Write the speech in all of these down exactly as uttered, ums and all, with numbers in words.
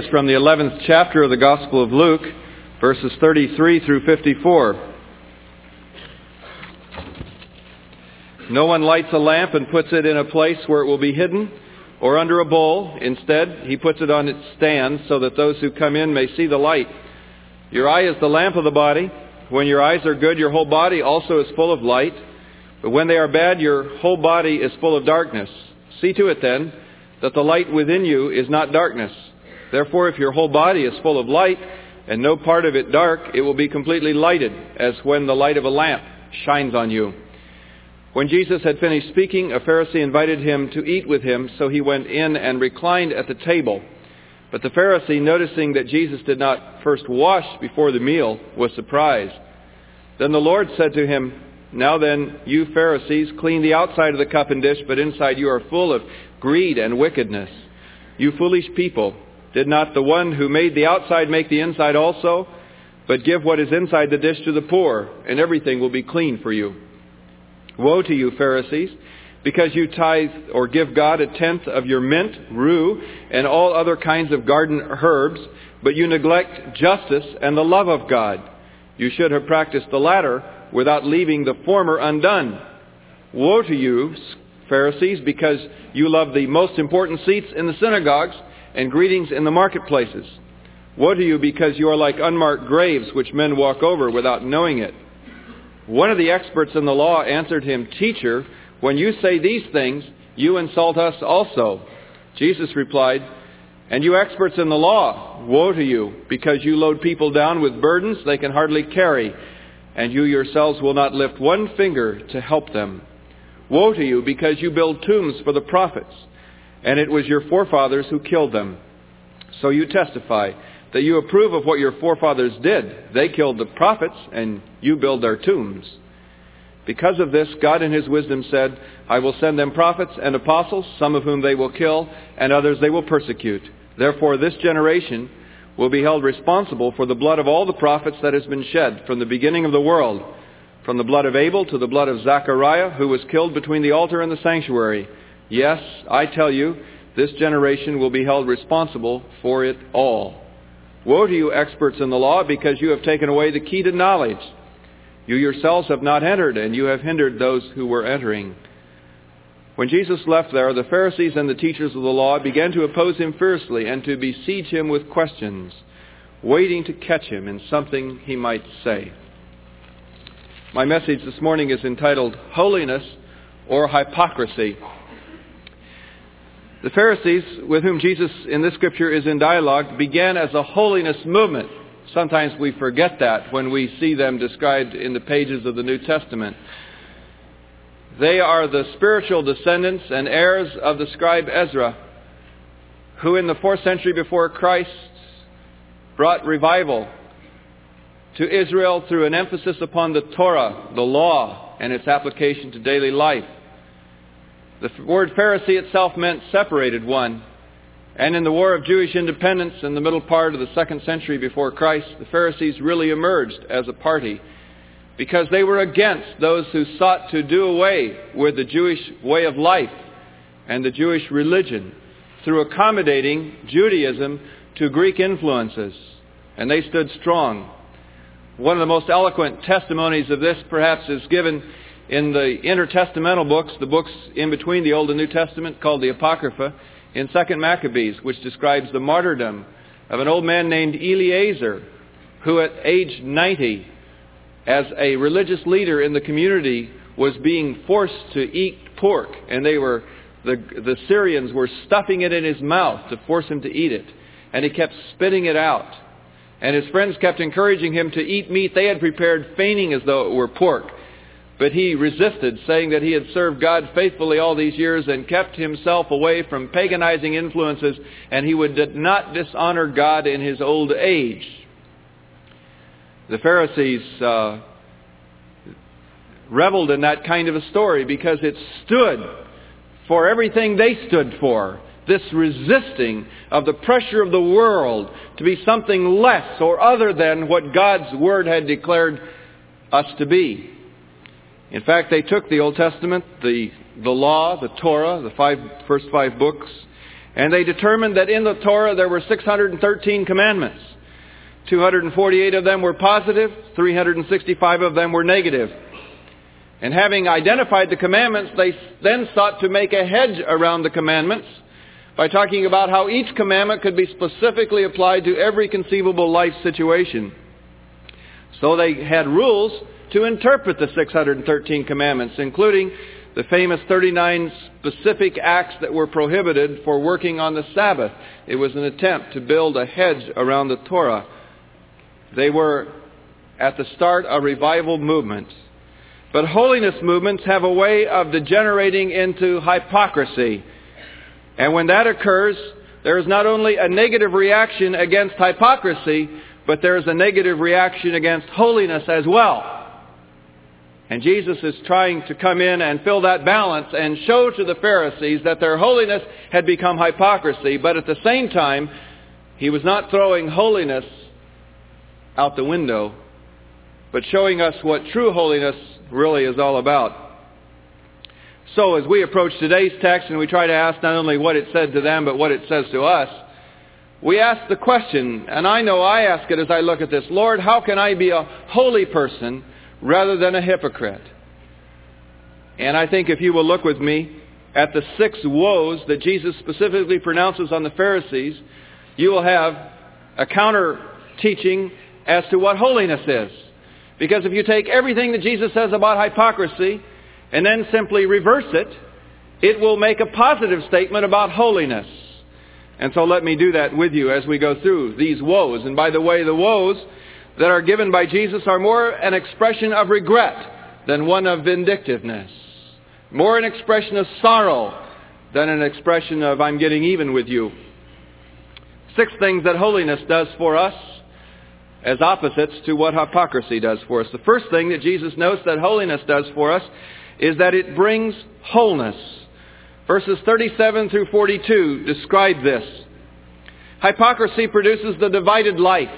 from the eleventh chapter of the Gospel of Luke, verses thirty-three through fifty-four. No one lights a lamp and puts it in a place where it will be hidden or under a bowl. Instead, he puts it on its stand so that those who come in may see the light. Your eye is the lamp of the body. When your eyes are good, your whole body also is full of light. But when they are bad, your whole body is full of darkness. See to it then that the light within you is not darkness. Therefore, if your whole body is full of light and no part of it dark, it will be completely lighted, as when the light of a lamp shines on you. When Jesus had finished speaking, a Pharisee invited him to eat with him, so he went in and reclined at the table. But the Pharisee, noticing that Jesus did not first wash before the meal, was surprised. Then the Lord said to him, "Now then, you Pharisees, clean the outside of the cup and dish, but inside you are full of greed and wickedness. You foolish people, did not the one who made the outside make the inside also? But give what is inside the dish to the poor, and everything will be clean for you. Woe to you, Pharisees, because you tithe or give God a tenth of your mint, rue, and all other kinds of garden herbs, but you neglect justice and the love of God. You should have practiced the latter without leaving the former undone. Woe to you, Pharisees, because you love the most important seats in the synagogues and greetings in the marketplaces. Woe to you, because you are like unmarked graves which men walk over without knowing it." One of the experts in the law answered him, "Teacher, when you say these things, you insult us also." Jesus replied, "And you experts in the law, woe to you, because you load people down with burdens they can hardly carry, and you yourselves will not lift one finger to help them. Woe to you, because you build tombs for the prophets, and it was your forefathers who killed them. So you testify that you approve of what your forefathers did. They killed the prophets, and you build their tombs. Because of this, God in His wisdom said, I will send them prophets and apostles, some of whom they will kill, and others they will persecute. Therefore, this generation will be held responsible for the blood of all the prophets that has been shed from the beginning of the world, from the blood of Abel to the blood of Zechariah, who was killed between the altar and the sanctuary. Yes, I tell you, this generation will be held responsible for it all. Woe to you, experts in the law, because you have taken away the key to knowledge. You yourselves have not entered, and you have hindered those who were entering." When Jesus left there, the Pharisees and the teachers of the law began to oppose him fiercely and to besiege him with questions, waiting to catch him in something he might say. My message this morning is entitled, Holiness or Hypocrisy. The Pharisees, with whom Jesus in this scripture is in dialogue, began as a holiness movement. Sometimes we forget that when we see them described in the pages of the New Testament. They are the spiritual descendants and heirs of the scribe Ezra, who in the fourth century before Christ brought revival to Israel through an emphasis upon the Torah, the law, and its application to daily life. The word Pharisee itself meant separated one. And in the War of Jewish Independence in the middle part of the second century before Christ, the Pharisees really emerged as a party because they were against those who sought to do away with the Jewish way of life and the Jewish religion through accommodating Judaism to Greek influences. And they stood strong. One of the most eloquent testimonies of this perhaps is given in the intertestamental books, the books in between the Old and New Testament called the Apocrypha, in Second Maccabees, which describes the martyrdom of an old man named Eleazar, who at age ninety, as a religious leader in the community, was being forced to eat pork, and they were the, the Syrians were stuffing it in his mouth to force him to eat it, and he kept spitting it out. And his friends kept encouraging him to eat meat they had prepared, feigning as though it were pork. But he resisted, saying that he had served God faithfully all these years and kept himself away from paganizing influences, and he would not dishonor God in his old age. The Pharisees uh, reveled in that kind of a story because it stood for everything they stood for. This resisting of the pressure of the world to be something less or other than what God's Word had declared us to be. In fact, they took the Old Testament, the, the law, the Torah, the five, first five books, And they determined that in the Torah there were six hundred thirteen commandments. two hundred forty-eight of them were positive, three hundred sixty-five of them were negative. And having identified the commandments, they then sought to make a hedge around the commandments by talking about how each commandment could be specifically applied to every conceivable life situation. So they had rules to interpret the six hundred thirteen commandments, including the famous thirty-nine specific acts that were prohibited for working on the Sabbath. It was an attempt to build a hedge around the Torah. They were at the start a revival movement. But holiness movements have a way of degenerating into hypocrisy. And when that occurs, there is not only a negative reaction against hypocrisy, but there is a negative reaction against holiness as well. And Jesus is trying to come in and fill that balance and show to the Pharisees that their holiness had become hypocrisy. But at the same time, He was not throwing holiness out the window, but showing us what true holiness really is all about. So as we approach today's text and we try to ask not only what it said to them, but what it says to us, we ask the question, and I know I ask it as I look at this, Lord, how can I be a holy person rather than a hypocrite? And I think if you will look with me at the six woes that Jesus specifically pronounces on the Pharisees, you will have a counter teaching as to what holiness is. Because if you take everything that Jesus says about hypocrisy and then simply reverse it, it will make a positive statement about holiness. And so let me do that with you as we go through these woes. And by the way, the woes that are given by Jesus are more an expression of regret than one of vindictiveness. More an expression of sorrow than an expression of I'm getting even with you. Six things that holiness does for us as opposites to what hypocrisy does for us. The first thing that Jesus notes that holiness does for us is that it brings wholeness. Verses thirty-seven through forty-two describe this. Hypocrisy produces the divided life,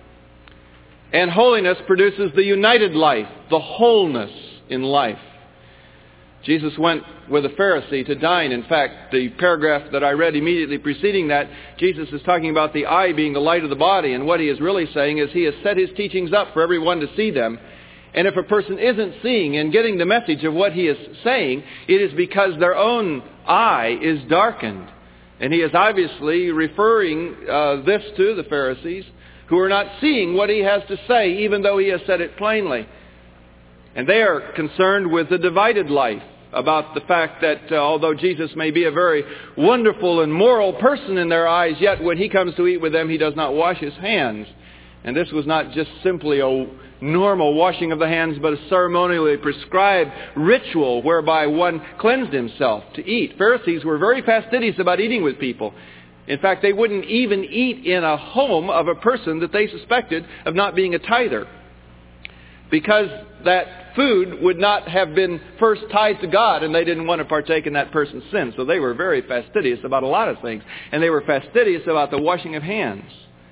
and holiness produces the united life, the wholeness in life. Jesus went with a Pharisee to dine. In fact, the paragraph that I read immediately preceding that, Jesus is talking about the eye being the light of the body. And what he is really saying is he has set his teachings up for everyone to see them. And if a person isn't seeing and getting the message of what he is saying, it is because their own eye is darkened. And he is obviously referring uh, this to the Pharisees who are not seeing what he has to say, even though he has said it plainly. And they are concerned with the divided life, about the fact that uh, although Jesus may be a very wonderful and moral person in their eyes, yet when he comes to eat with them, he does not wash his hands. And this was not just simply a normal washing of the hands, but a ceremonially prescribed ritual whereby one cleansed himself to eat. Pharisees were very fastidious about eating with people. In fact, they wouldn't even eat in a home of a person that they suspected of not being a tither, because that food would not have been first tied to God, and they didn't want to partake in that person's sin. So they were very fastidious about a lot of things. And they were fastidious about the washing of hands.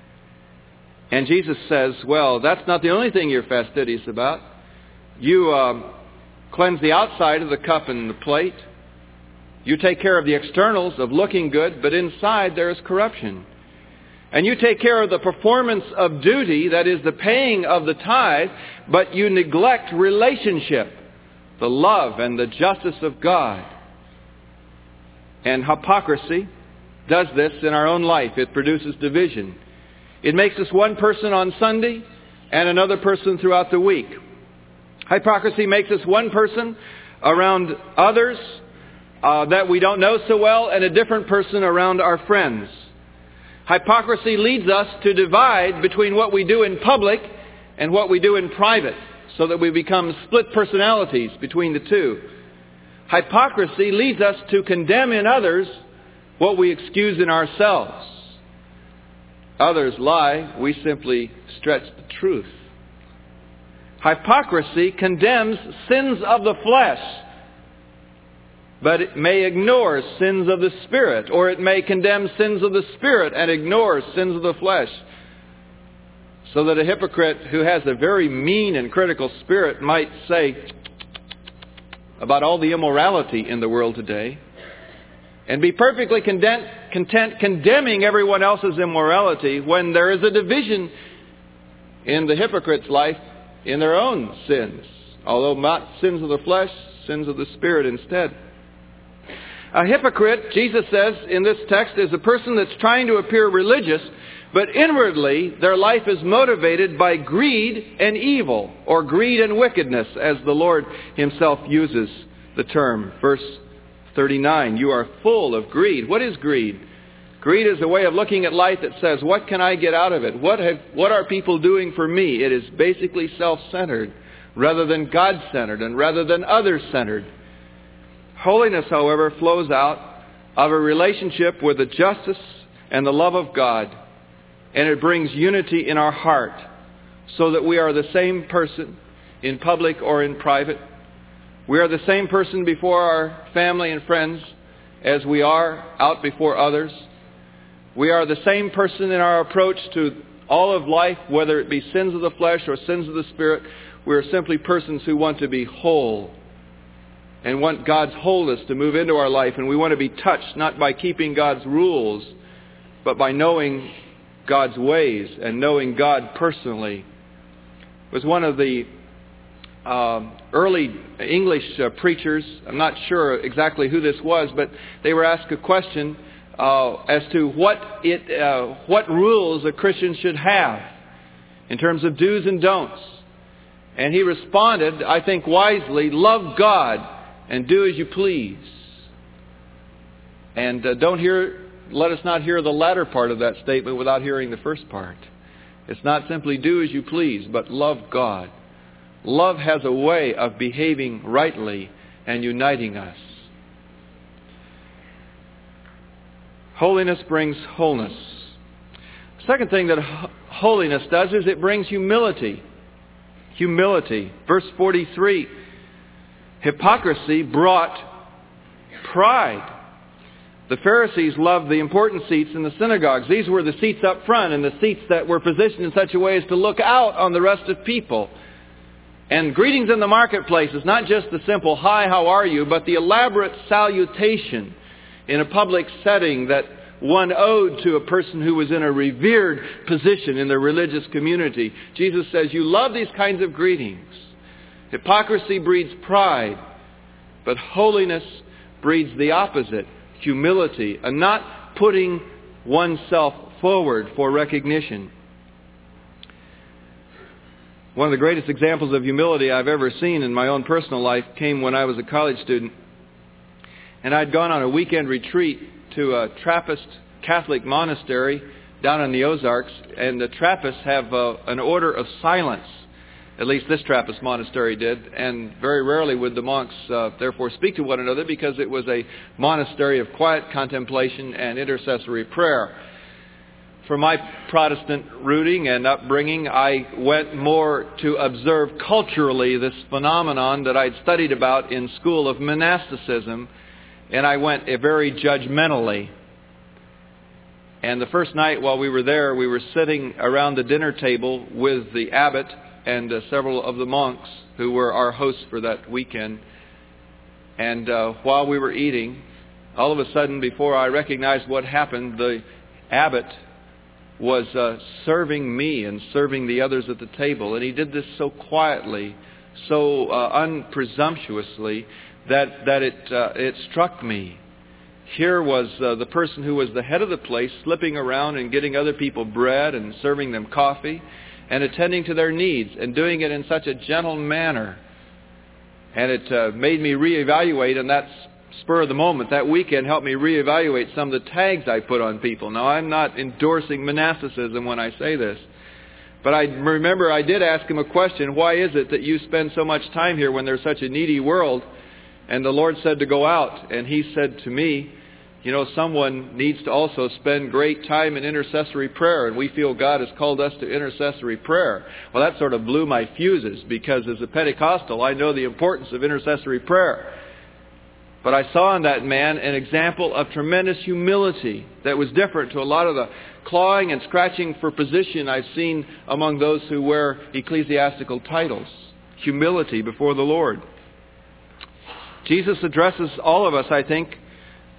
And Jesus says, well, that's not the only thing you're fastidious about. You uh, cleanse the outside of the cup and the plate. You take care of the externals of looking good, but inside there is corruption. And you take care of the performance of duty, that is the paying of the tithe, but you neglect relationship, the love and the justice of God. And hypocrisy does this in our own life. It produces division. It makes us one person on Sunday and another person throughout the week. Hypocrisy makes us one person around others uh, that we don't know so well, and a different person around our friends. Hypocrisy leads us to divide between what we do in public and what we do in private, so that we become split personalities between the two. Hypocrisy leads us to condemn in others what we excuse in ourselves. Others lie, we simply stretch the truth. Hypocrisy condemns sins of the flesh, but it may ignore sins of the Spirit, or it may condemn sins of the Spirit and ignore sins of the flesh. So that a hypocrite who has a very mean and critical spirit might say about all the immorality in the world today, and be perfectly content, content condemning everyone else's immorality when there is a division in the hypocrite's life in their own sins, although not sins of the flesh, sins of the Spirit instead. A hypocrite, Jesus says in this text, is a person that's trying to appear religious, but inwardly their life is motivated by greed and evil, or greed and wickedness, as the Lord Himself uses the term. Verse thirty-nine, you are full of greed. What is greed? Greed is a way of looking at life that says, what can I get out of it? What have, what are people doing for me? It is basically self-centered rather than God-centered and rather than others-centered. Holiness, however, flows out of a relationship with the justice and the love of God. And it brings unity in our heart so that we are the same person in public or in private. We are the same person before our family and friends as we are out before others. We are the same person in our approach to all of life, whether it be sins of the flesh or sins of the Spirit. We are simply persons who want to be whole and want God's wholeness to move into our life. And we want to be touched not by keeping God's rules, but by knowing God's ways and knowing God personally. It was one of the uh, early English uh, preachers, I'm not sure exactly who this was, but they were asked a question uh, as to what it, uh, what rules a Christian should have in terms of do's and don'ts. And he responded, I think wisely, love God and do as you please. And uh, don't hear, let us not hear the latter part of that statement without hearing the first part. It's not simply do as you please, but love God. Love has a way of behaving rightly and uniting us. Holiness brings wholeness. Second thing that holiness does is it brings humility. Humility. Verse forty-three. Hypocrisy brought pride. The Pharisees loved the important seats in the synagogues. These were the seats up front and the seats that were positioned in such a way as to look out on the rest of people. And greetings in the marketplace is not just the simple, hi, how are you, but the elaborate salutation in a public setting that one owed to a person who was in a revered position in the religious community. Jesus says, you love these kinds of greetings. Hypocrisy breeds pride, but holiness breeds the opposite, humility, and not putting oneself forward for recognition. One of the greatest examples of humility I've ever seen in my own personal life came when I was a college student. And I'd gone on a weekend retreat to a Trappist Catholic monastery down in the Ozarks. And the Trappists have uh, an order of silence. At least this Trappist monastery did. And very rarely would the monks uh, therefore speak to one another because it was a monastery of quiet contemplation and intercessory prayer. For my Protestant rooting and upbringing, I went more to observe culturally this phenomenon that I'd studied about in school of monasticism, and I went very judgmentally. And the first night while we were there, we were sitting around the dinner table with the abbot and uh, several of the monks who were our hosts for that weekend. And uh, while we were eating, all of a sudden, before I recognized what happened, the abbot was uh, serving me and serving the others at the table. And he did this so quietly, so uh, unpresumptuously, that, that it, uh, it struck me. Here was uh, the person who was the head of the place slipping around and getting other people bread and serving them coffee and attending to their needs and doing it in such a gentle manner. And it uh, made me reevaluate, and that's spur of the moment, that weekend helped me reevaluate some of the tags I put on people. Now, I'm not endorsing monasticism when I say this, but I remember I did ask him a question, why is it that you spend so much time here when there's such a needy world? And the Lord said to go out, and he said to me, you know, someone needs to also spend great time in intercessory prayer, and we feel God has called us to intercessory prayer. Well, that sort of blew my fuses, because as a Pentecostal, I know the importance of intercessory prayer. But I saw in that man an example of tremendous humility that was different to a lot of the clawing and scratching for position I've seen among those who wear ecclesiastical titles. Humility before the Lord. Jesus addresses all of us, I think,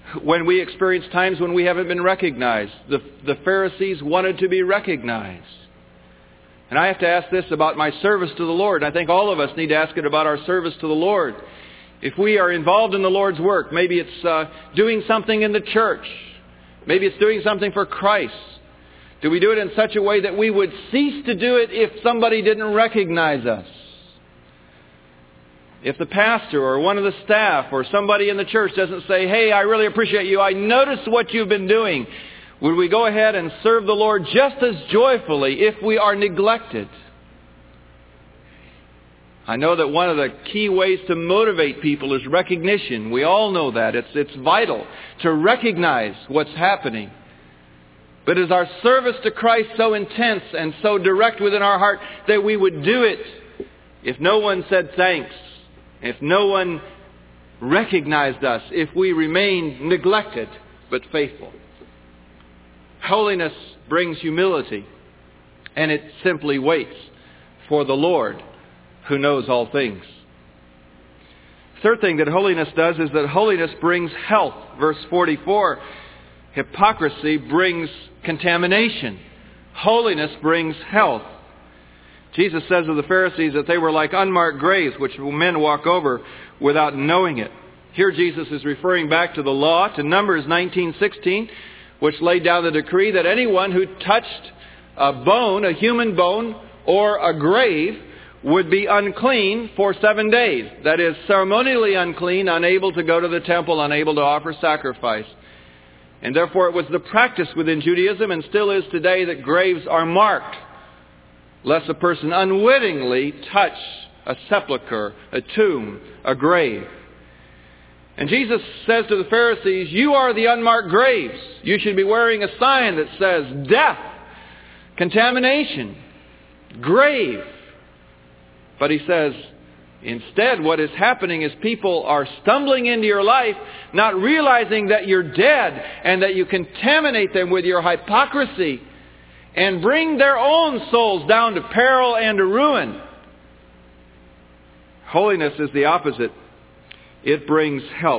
when we experience times when we haven't been recognized. The, the Pharisees wanted to be recognized. And I have to ask this about my service to the Lord. I think all of us need to ask it about our service to the Lord. If we are involved in the Lord's work, maybe it's uh, doing something in the church. Maybe it's doing something for Christ. Do we do it in such a way that we would cease to do it if somebody didn't recognize us? If the pastor or one of the staff or somebody in the church doesn't say, "Hey, I really appreciate you. I noticed what you've been doing," would we go ahead and serve the Lord just as joyfully if we are neglected? I know that one of the key ways to motivate people is recognition. We all know that. It's, it's vital to recognize what's happening. But is our service to Christ so intense and so direct within our heart that we would do it if no one said thanks, if no one recognized us, if we remained neglected but faithful? Holiness brings humility, and it simply waits for the Lord who knows all things. Third thing that holiness does is that holiness brings health. Verse forty-four, hypocrisy brings contamination. Holiness brings health. Jesus says of the Pharisees that they were like unmarked graves, which men walk over without knowing it. Here Jesus is referring back to the law, to Numbers nineteen sixteen, which laid down the decree that anyone who touched a bone, a human bone, or a grave would be unclean for seven days. That is, ceremonially unclean, unable to go to the temple, unable to offer sacrifice. And therefore it was the practice within Judaism, and still is today, that graves are marked, lest a person unwittingly touch a sepulcher, a tomb, a grave. And Jesus says to the Pharisees, "You are the unmarked graves. You should be wearing a sign that says death, contamination, grave." But he says, instead what is happening is people are stumbling into your life, not realizing that you're dead and that you contaminate them with your hypocrisy and bring their own souls down to peril and to ruin. Holiness is the opposite. It brings help.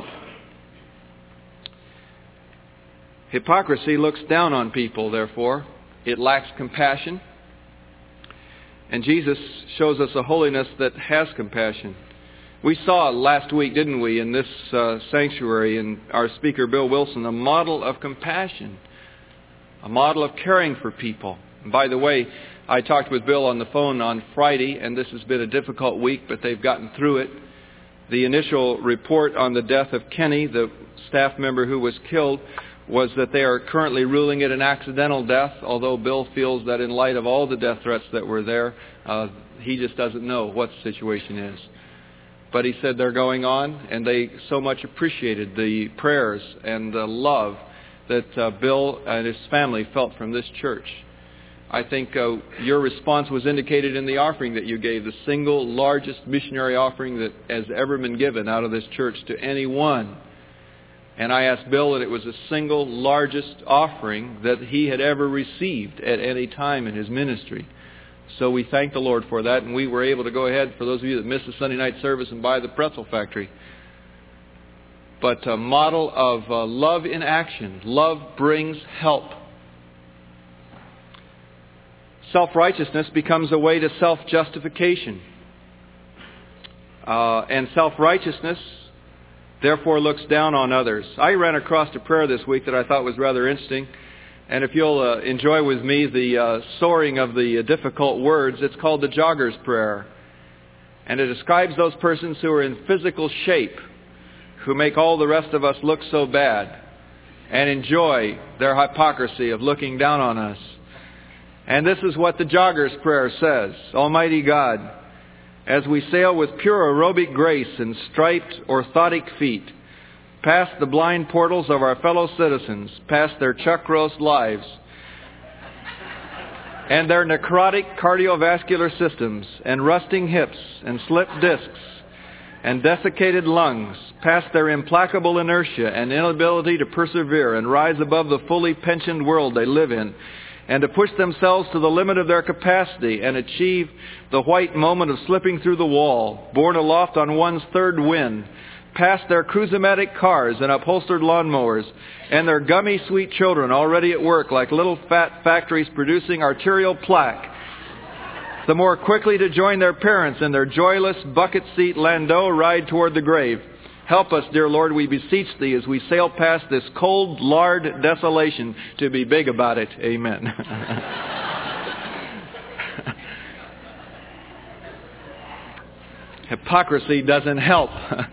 Hypocrisy looks down on people, therefore. It lacks compassion. And Jesus shows us a holiness that has compassion. We saw last week, didn't we, in this uh, sanctuary, in our speaker, Bill Wilson, a model of compassion, a model of caring for people. And by the way, I talked with Bill on the phone on Friday, and this has been a difficult week, but they've gotten through it. The initial report on the death of Kenny, the staff member who was killed, was that they are currently ruling it an accidental death, although Bill feels that in light of all the death threats that were there, uh, he just doesn't know what the situation is. But he said they're going on, and they so much appreciated the prayers and the love that uh, Bill and his family felt from this church. I think uh, your response was indicated in the offering that you gave, the single largest missionary offering that has ever been given out of this church to anyone. And I asked Bill that it was the single largest offering that he had ever received at any time in his ministry. So we thank the Lord for that, and we were able to go ahead, for those of you that missed the Sunday night service, and buy the pretzel factory. But a model of uh, love in action. Love brings help. Self-righteousness becomes a way to self-justification. Uh, and self-righteousness therefore looks down on others. I ran across a prayer this week that I thought was rather interesting. And if you'll uh, enjoy with me the uh, soaring of the uh, difficult words, it's called the Jogger's Prayer. And it describes those persons who are in physical shape, who make all the rest of us look so bad, and enjoy their hypocrisy of looking down on us. And this is what the Jogger's Prayer says. Almighty God, as we sail with pure aerobic grace and striped orthotic feet, past the blind portals of our fellow citizens, past their chuck roast lives, and their necrotic cardiovascular systems, and rusting hips, and slipped discs, and desiccated lungs, past their implacable inertia and inability to persevere and rise above the fully pensioned world they live in, and to push themselves to the limit of their capacity and achieve the white moment of slipping through the wall, borne aloft on one's third wind, past their Cruise-O-Matic cars and upholstered lawnmowers, and their gummy sweet children already at work like little fat factories producing arterial plaque, the more quickly to join their parents in their joyless bucket seat landau ride toward the grave. Help us, dear Lord, we beseech Thee, as we sail past this cold, lard desolation, to be big about it. Amen. Hypocrisy doesn't help.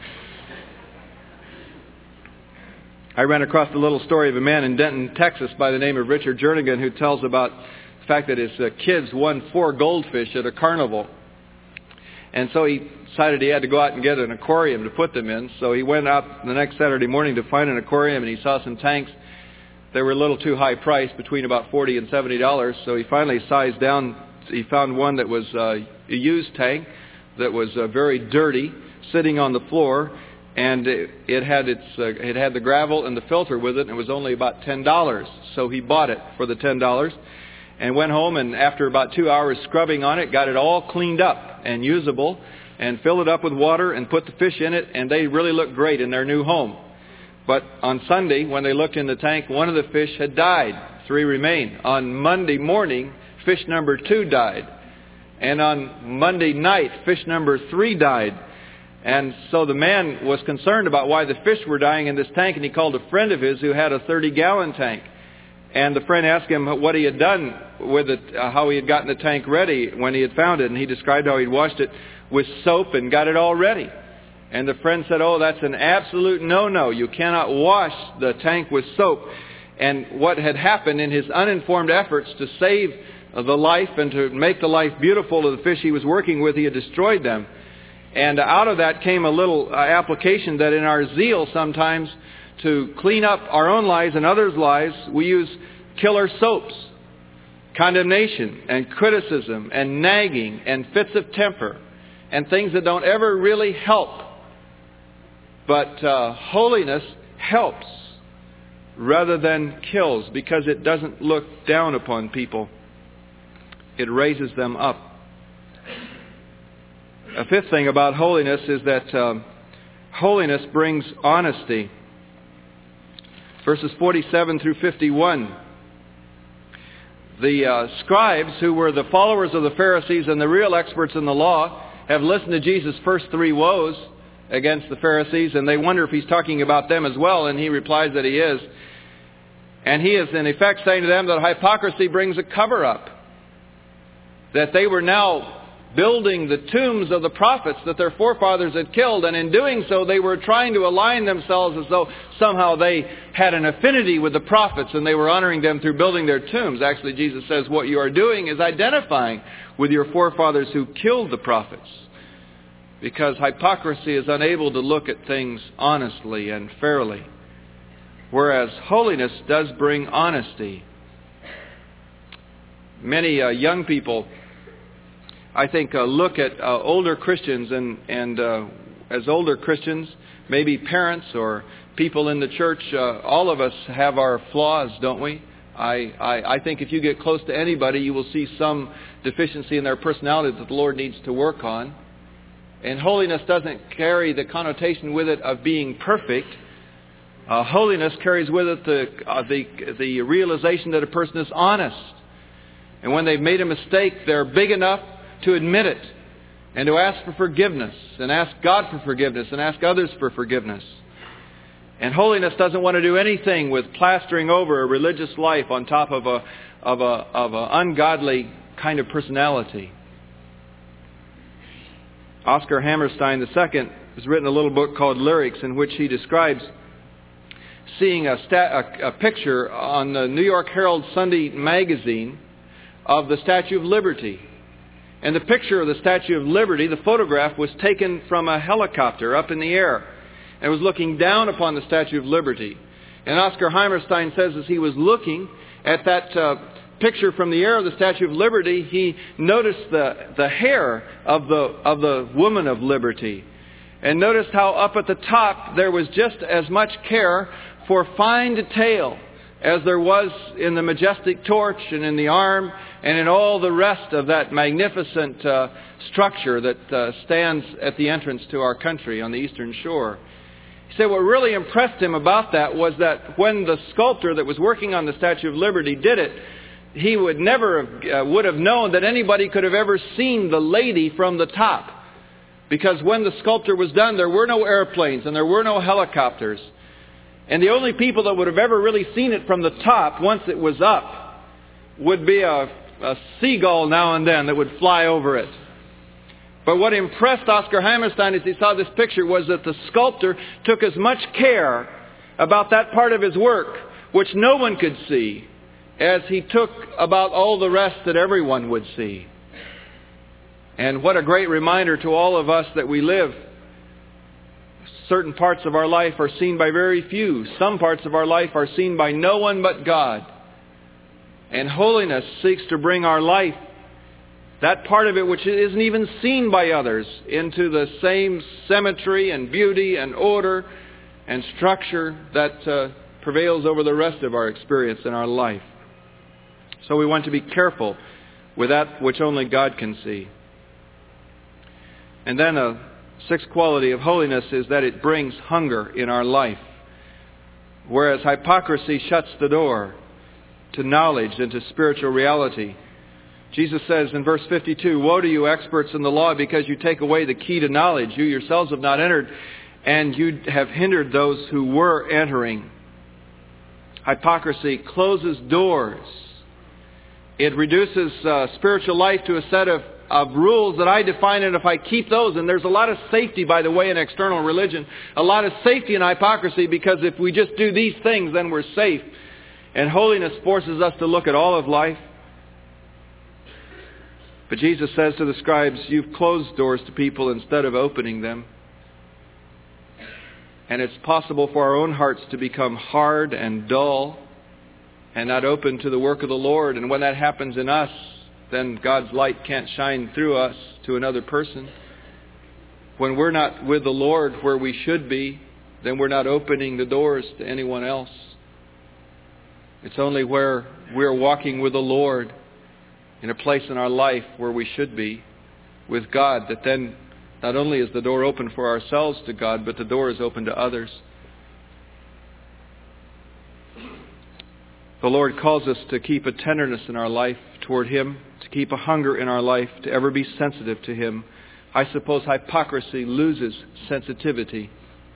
I ran across the little story of a man in Denton, Texas by the name of Richard Jernigan, who tells about the fact that his uh, kids won four goldfish at a carnival. And so he decided he had to go out and get an aquarium to put them in. So he went out the next Saturday morning to find an aquarium, and he saw some tanks. They were a little too high priced, between about forty and seventy dollars. So he finally sized down. He found one that was uh, a used tank that was uh, very dirty, sitting on the floor, and it, it had its uh, it had the gravel and the filter with it, and it was only about ten dollars. So he bought it for the ten dollars. And went home, and after about two hours scrubbing on it, got it all cleaned up and usable, and filled it up with water and put the fish in it, and they really looked great in their new home. But on Sunday, when they looked in the tank, one of the fish had died. Three remained. On Monday morning, fish number two died. And on Monday night, fish number three died. And so the man was concerned about why the fish were dying in this tank, and he called a friend of his who had a thirty-gallon tank. And the friend asked him what he had done with it, uh, how he had gotten the tank ready when he had found it. And he described how he'd washed it with soap and got it all ready. And the friend said, oh, that's an absolute no-no. You cannot wash the tank with soap. And what had happened in his uninformed efforts to save the life and to make the life beautiful of the fish he was working with, he had destroyed them. And out of that came a little uh, application that in our zeal sometimes to clean up our own lives and others' lives, we use killer soaps, condemnation and criticism and nagging and fits of temper and things that don't ever really help. But uh, holiness helps rather than kills, because it doesn't look down upon people. It raises them up. A fifth thing about holiness is that uh, holiness brings honesty. Verses forty-seven through fifty-one. The uh, scribes, who were the followers of the Pharisees and the real experts in the law, have listened to Jesus' first three woes against the Pharisees, and they wonder if he's talking about them as well, and he replies that he is. And he is in effect saying to them that hypocrisy brings a cover-up. That they were now building the tombs of the prophets that their forefathers had killed, and in doing so they were trying to align themselves as though somehow they had an affinity with the prophets and they were honoring them through building their tombs. Actually, Jesus says what you are doing is identifying with your forefathers who killed the prophets, because hypocrisy is unable to look at things honestly and fairly, whereas holiness does bring honesty. Many uh, young people, I think, uh, look at uh, older Christians, and, and uh, as older Christians, maybe parents or people in the church, uh, all of us have our flaws, don't we? I, I, I think if you get close to anybody, you will see some deficiency in their personality that the Lord needs to work on. And holiness doesn't carry the connotation with it of being perfect. Uh, holiness carries with it the, uh, the, the realization that a person is honest. And when they've made a mistake, they're big enough to admit it and to ask for forgiveness and ask God for forgiveness and ask others for forgiveness. And holiness doesn't want to do anything with plastering over a religious life on top of a of a of a ungodly kind of personality. Oscar Hammerstein the Second has written a little book called Lyrics, in which he describes seeing a, sta- a, a picture on the New York Herald Sunday magazine of the Statue of Liberty. And the picture of the Statue of Liberty, the photograph, was taken from a helicopter up in the air. And it was looking down upon the Statue of Liberty. And Oscar Hammerstein says as he was looking at that uh, picture from the air of the Statue of Liberty, he noticed the, the hair of the, of the woman of liberty. And noticed how up at the top there was just as much care for fine detail as there was in the majestic torch and in the arm and in all the rest of that magnificent uh, structure that uh, stands at the entrance to our country on the eastern shore. said what really impressed him about that was that when the sculptor that was working on the Statue of Liberty did it, he would never have, uh, would have known that anybody could have ever seen the lady from the top. Because when the sculpture was done, there were no airplanes and there were no helicopters. And the only people that would have ever really seen it from the top, once it was up, would be a, a seagull now and then that would fly over it. But what impressed Oscar Hammerstein as he saw this picture was that the sculptor took as much care about that part of his work, which no one could see, as he took about all the rest that everyone would see. And what a great reminder to all of us that we live. Certain parts of our life are seen by very few. Some parts of our life are seen by no one but God. And holiness seeks to bring our life, that part of it which isn't even seen by others, into the same symmetry and beauty and order and structure that uh, prevails over the rest of our experience in our life. So we want to be careful with that which only God can see. And then a sixth quality of holiness is that it brings hunger in our life. Whereas hypocrisy shuts the door to knowledge and to spiritual reality. Jesus says in verse fifty-two, "Woe to you, experts in the law, because you take away the key to knowledge. You yourselves have not entered, and you have hindered those who were entering." Hypocrisy closes doors. It reduces uh, spiritual life to a set of of rules that I define, and if I keep those, and there's a lot of safety, by the way, in external religion, a lot of safety in hypocrisy, because if we just do these things, then we're safe. And holiness forces us to look at all of life. But Jesus says to the scribes, you've closed doors to people instead of opening them. And it's possible for our own hearts to become hard and dull and not open to the work of the Lord. And when that happens in us, then God's light can't shine through us to another person. When we're not with the Lord where we should be, then we're not opening the doors to anyone else. It's only where we're walking with the Lord in a place in our life where we should be with God, that then not only is the door open for ourselves to God, but the door is open to others. The Lord calls us to keep a tenderness in our life toward Him, to keep a hunger in our life, to ever be sensitive to Him. I suppose hypocrisy loses sensitivity.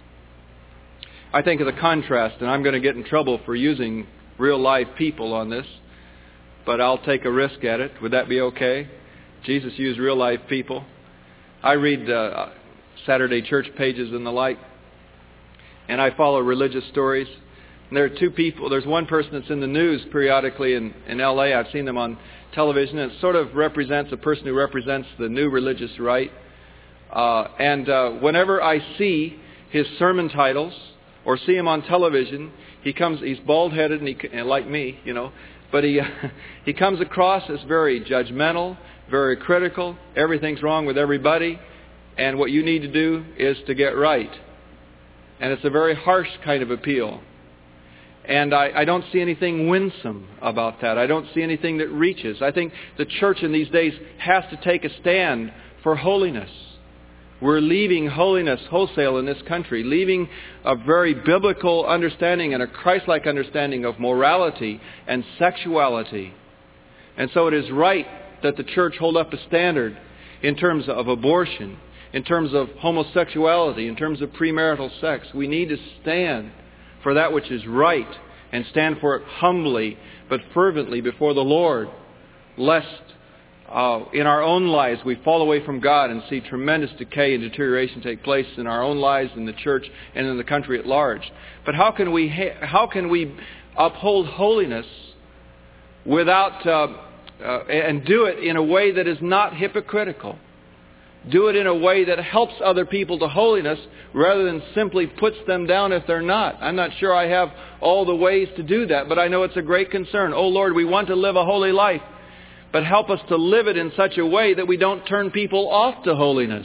I think of the contrast, and I'm going to get in trouble for using real live people on this, but I'll take a risk at it. Would that be okay? Jesus used real live people. I read uh, Saturday church pages and the like, and I follow religious stories. And there are two people. There's one person that's in the news periodically in, in L A. I've seen them on television. And it sort of represents a person who represents the new religious right. Uh, and uh, whenever I see his sermon titles or see him on television, he comes. He's bald-headed and, he, and like me, you know. But he he comes across as very judgmental, very critical. Everything's wrong with everybody, and what you need to do is to get right. And it's a very harsh kind of appeal. And I, I don't see anything winsome about that. I don't see anything that reaches. I think the church in these days has to take a stand for holiness. We're leaving holiness wholesale in this country, leaving a very biblical understanding and a Christ-like understanding of morality and sexuality. And so it is right that the church hold up a standard in terms of abortion, in terms of homosexuality, in terms of premarital sex. We need to stand for that which is right and stand for it humbly but fervently before the Lord, lest uh, in our own lives we fall away from God and see tremendous decay and deterioration take place in our own lives, in the church, and in the country at large. But how can we ha- how can we uphold holiness without uh, uh, and do it in a way that is not hypocritical? Do it in a way that helps other people to holiness rather than simply puts them down if they're not. I'm not sure I have all the ways to do that, but I know it's a great concern. Oh Lord, we want to live a holy life, but help us to live it in such a way that we don't turn people off to holiness.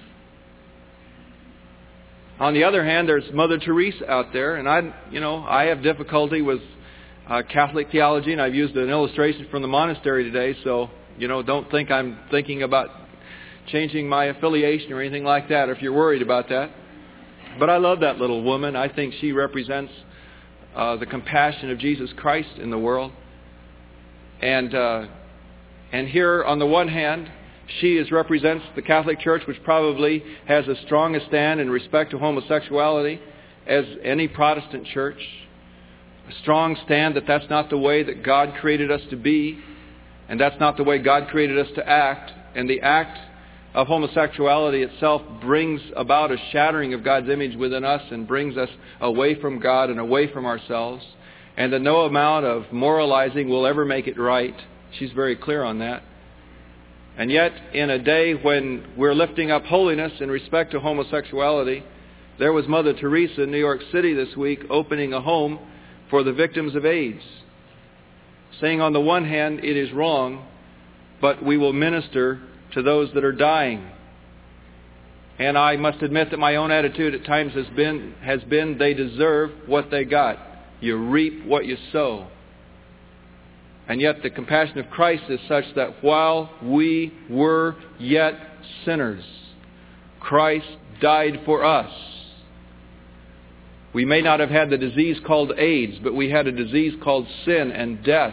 On the other hand, there's Mother Teresa out there, and I, you know, I have difficulty with uh, Catholic theology, and I've used an illustration from the monastery today, so, you know, don't think I'm thinking about changing my affiliation or anything like that, if you're worried about that. But I love that little woman. I think she represents uh, the compassion of Jesus Christ in the world. And uh, and here, on the one hand, she is represents the Catholic Church, which probably has as strong a stand in respect to homosexuality as any Protestant church. A strong stand that that's not the way that God created us to be, and that's not the way God created us to act. And the act of homosexuality itself brings about a shattering of God's image within us and brings us away from God and away from ourselves. And that no amount of moralizing will ever make it right. She's very clear on that. And yet, in a day when we're lifting up holiness in respect to homosexuality, there was Mother Teresa in New York City this week opening a home for the victims of AIDS, saying on the one hand it is wrong, but we will minister to those that are dying. And I must admit that my own attitude at times has been has been they deserve what they got. You reap what you sow. And yet the compassion of Christ is such that while we were yet sinners, Christ died for us. We may not have had the disease called AIDS, but we had a disease called sin and death.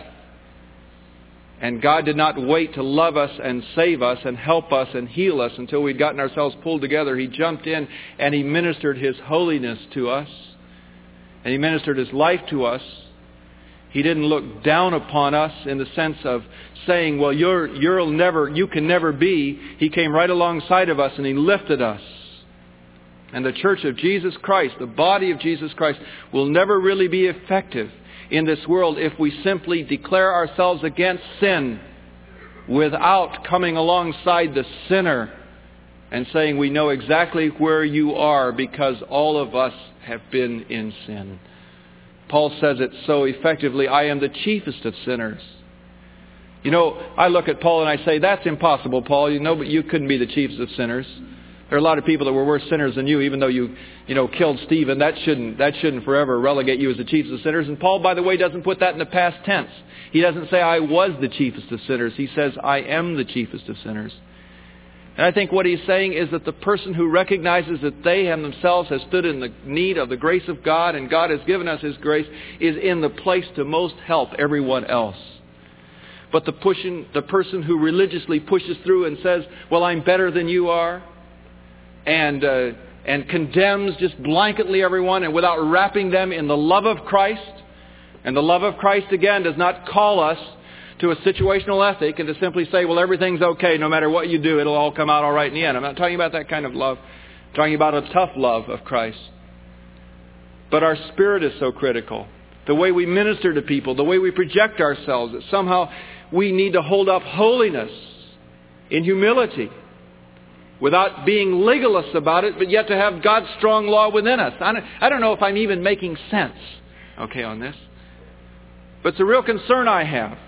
And God did not wait to love us and save us and help us and heal us until we'd gotten ourselves pulled together. He jumped in and He ministered His holiness to us. And He ministered His life to us. He didn't look down upon us in the sense of saying, well, you're, you'll never, you can never be. He came right alongside of us and He lifted us. And the Church of Jesus Christ, the body of Jesus Christ, will never really be effective in this world if we simply declare ourselves against sin without coming alongside the sinner and saying we know exactly where you are because all of us have been in sin. Paul says it so effectively, I am the chiefest of sinners. You know, I look at Paul and I say, that's impossible, Paul. You know, but you couldn't be the chiefest of sinners. There are a lot of people that were worse sinners than you, even though you, you know, killed Stephen. That shouldn't, that shouldn't forever relegate you as the chiefest of sinners. And Paul, by the way, doesn't put that in the past tense. He doesn't say, I was the chiefest of sinners. He says, I am the chiefest of sinners. And I think what he's saying is that the person who recognizes that they have themselves have stood in the need of the grace of God and God has given us His grace is in the place to most help everyone else. But the pushing, the person who religiously pushes through and says, well, I'm better than you are, and uh, and condemns just blanketly everyone and without wrapping them in the love of Christ. And the love of Christ, again, does not call us to a situational ethic and to simply say, well, everything's okay. No matter what you do, it'll all come out all right in the end. I'm not talking about that kind of love. I'm talking about a tough love of Christ. But our spirit is so critical. The way we minister to people, the way we project ourselves, that somehow we need to hold up holiness in humility without being legalists about it, but yet to have God's strong law within us. I don't know if I'm even making sense, okay, on this. But it's a real concern I have.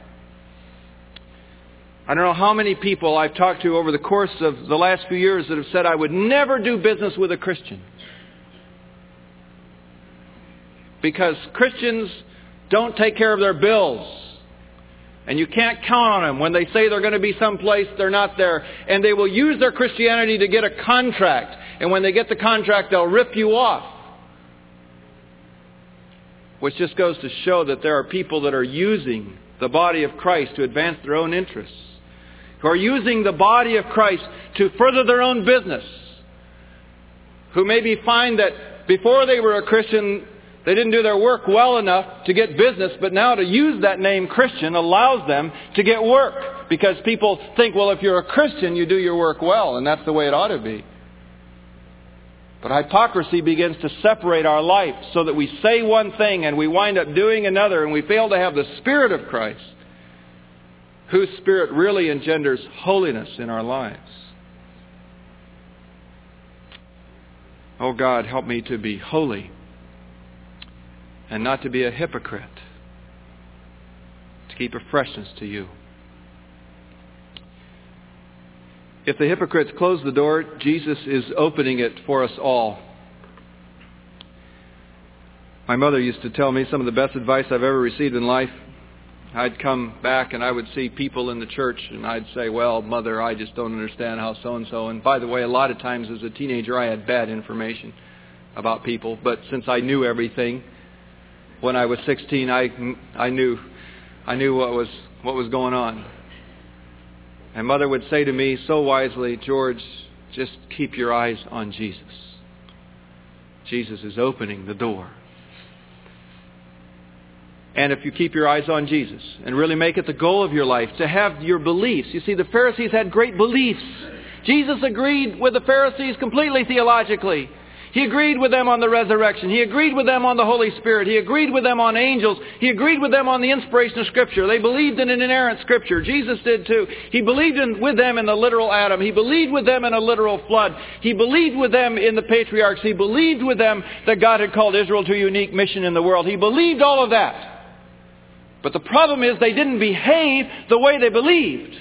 I don't know how many people I've talked to over the course of the last few years that have said, I would never do business with a Christian. Because Christians don't take care of their bills. And you can't count on them. When they say they're going to be someplace, they're not there. And they will use their Christianity to get a contract. And when they get the contract, they'll rip you off. Which just goes to show that there are people that are using the body of Christ to advance their own interests. Who are using the body of Christ to further their own business. Who maybe find that before they were a Christian, they didn't do their work well enough to get business, but now to use that name Christian allows them to get work. Because people think, well, if you're a Christian, you do your work well, and that's the way it ought to be. But hypocrisy begins to separate our life so that we say one thing and we wind up doing another, and we fail to have the Spirit of Christ, whose Spirit really engenders holiness in our lives. Oh God, help me to be holy and not to be a hypocrite, to keep a freshness to you. If the hypocrites close the door, Jesus is opening it for us all. My mother used to tell me some of the best advice I've ever received in life. I'd come back and I would see people in the church and I'd say, well, Mother, I just don't understand how so-and-so. And by the way, a lot of times as a teenager I had bad information. about people, but since I knew everything, when I was sixteen, I, I knew I knew what was what was going on. And Mother would say to me so wisely, George, just keep your eyes on Jesus. Jesus is opening the door. And if you keep your eyes on Jesus and really make it the goal of your life to have your beliefs. You see, the Pharisees had great beliefs. Jesus agreed with the Pharisees completely theologically. He agreed with them on the resurrection. He agreed with them on the Holy Spirit. He agreed with them on angels. He agreed with them on the inspiration of Scripture. They believed in an inerrant Scripture. Jesus did too. He believed in, with them in the literal Adam. He believed with them in a literal flood. He believed with them in the patriarchs. He believed with them that God had called Israel to a unique mission in the world. He believed all of that. But the problem is they didn't behave the way they believed.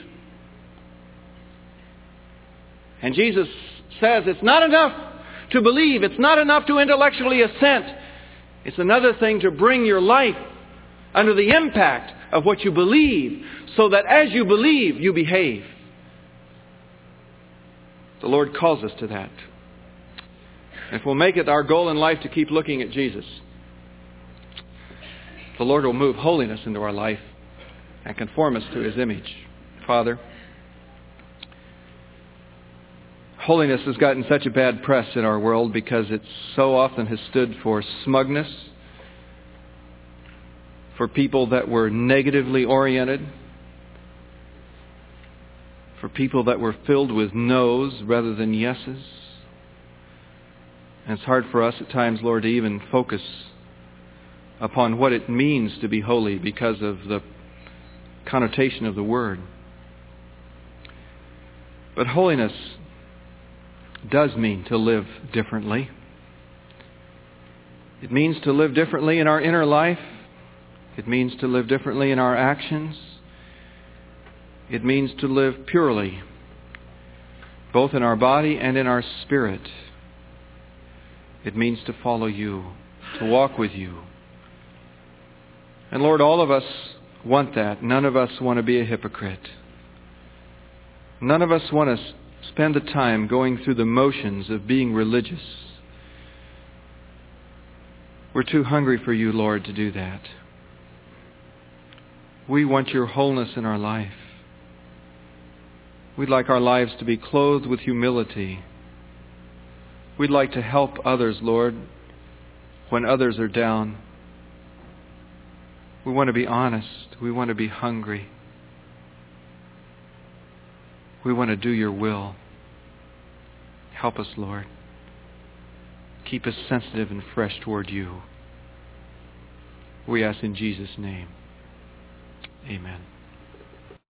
And Jesus says it's not enough to believe. It's not enough to intellectually assent. It's another thing to bring your life under the impact of what you believe, so that as you believe, you behave. The Lord calls us to that. If we'll make it our goal in life to keep looking at Jesus, the Lord will move holiness into our life and conform us to His image. Father, holiness has gotten such a bad press in our world because it so often has stood for smugness, for people that were negatively oriented, for people that were filled with no's rather than yeses. And it's hard for us at times, Lord, to even focus upon what it means to be holy because of the connotation of the word. But holiness does mean to live differently. It means to live differently in our inner life. It means to live differently in our actions. It means to live purely, both in our body and in our spirit. It means to follow you, to walk with you. And Lord, all of us want that. None of us want to be a hypocrite. None of us want to spend the time going through the motions of being religious. We're too hungry for you, Lord, to do that. We want your wholeness in our life. We'd like our lives to be clothed with humility. We'd like to help others, Lord, when others are down. We want to be honest. We want to be hungry. We want to do your will. Help us, Lord. Keep us sensitive and fresh toward you. We ask in Jesus' name. Amen.